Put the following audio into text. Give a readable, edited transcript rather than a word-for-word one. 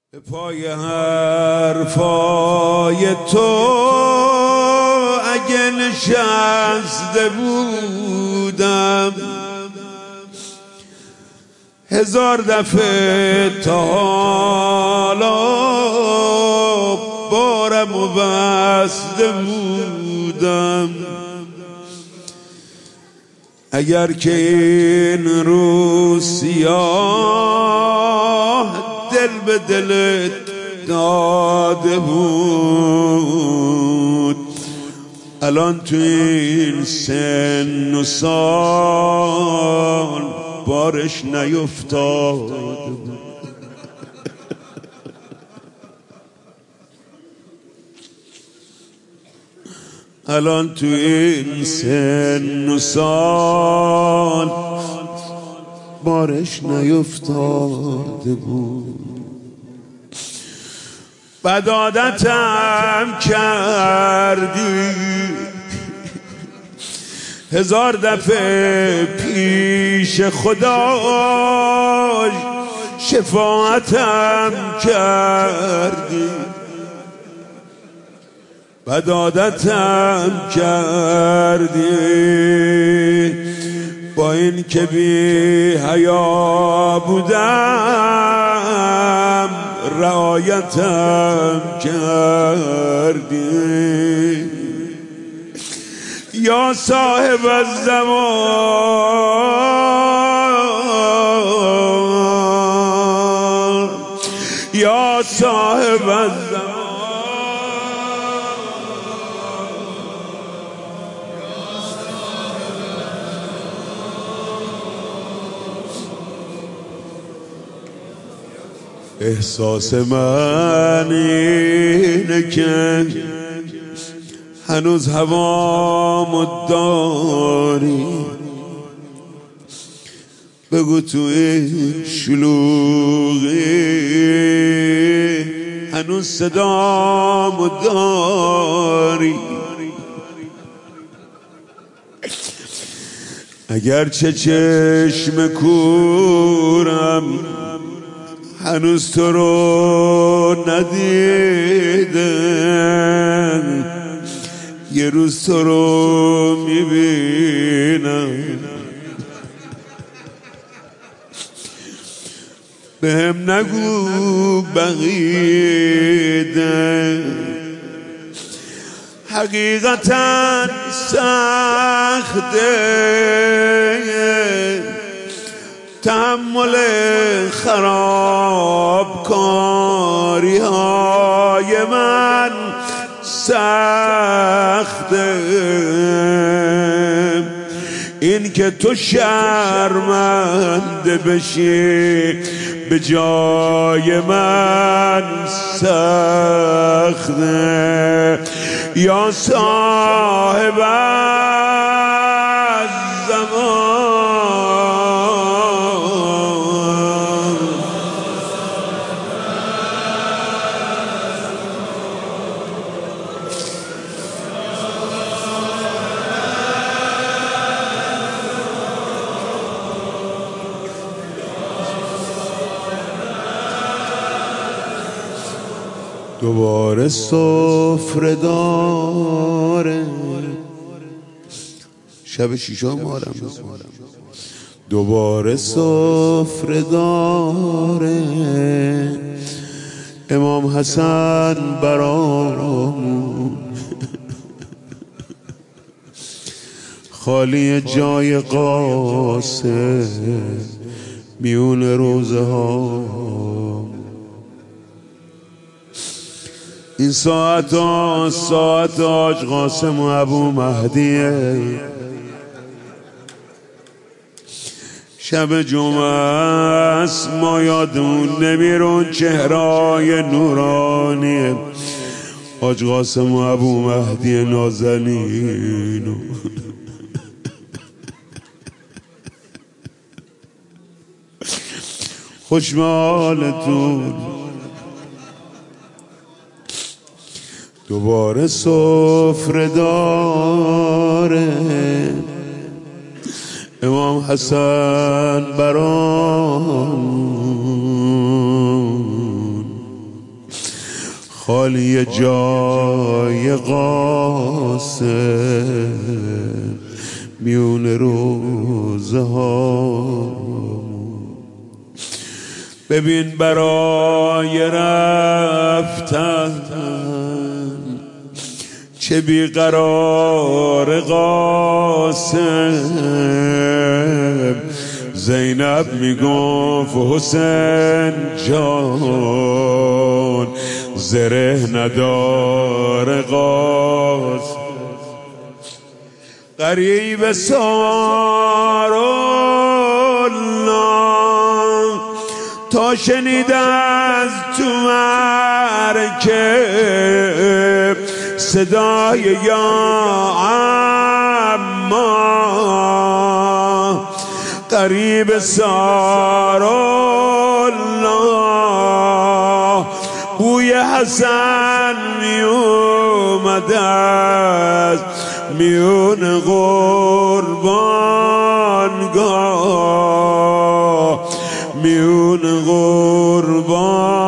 به پای حرفای تو اگه نشسته بودم هزار دفعه تا حالا بارم و بسته بودم. اگر که این روز سیاه دل به دلت داده بود، الان تو این سن و سال بارش نیفتاده بود. الان تو این سن و سال بارش نیفتاده بود. بد عادتم کردی هزار دفعه پیش خدا شفاعتم کردی. بد عادتم کردی با این که بی حیا بودم رعایتم کردی. یا صاحب الزمان، یا صاحب الزمان، احساس من اینه که هنوز هوامو داری. بگو تو این شلوغی هنوز صدامو داری. اگرچه چشم کورم هنوز تو رو ندیدم، یه روز تو رو میبینم. بهم نگو بقیده حقیقتا سخته تحمل خرابکاری های من سخته. این که تو شرمنده بشی به جای من سخته. یا صاحب الزمان، دوباره سفره داره شب شیشا مارم، دوباره سفره داره امام حسن برامون خالی جای قاسم میون روزه ها. این ساعت حاج قاسم و ابو مهدیه. شب جمعه است ما یادمون نمیرون چهرهای نورانی حاج قاسم و ابو مهدی نازنین. خوشمالتون دوباره سفره داره امام حسن برامون خالی جای قاسم میون روزه ها. ببین برای رفتن چه بیقرار قاسم. زینب میگفت حسین جان زره نداره قاسم. قریب سارالله تا شنید از تو مرکب صدای یا عما. قریب سارالله بوی حسن می اومد از میون قربانگاه، میون قربان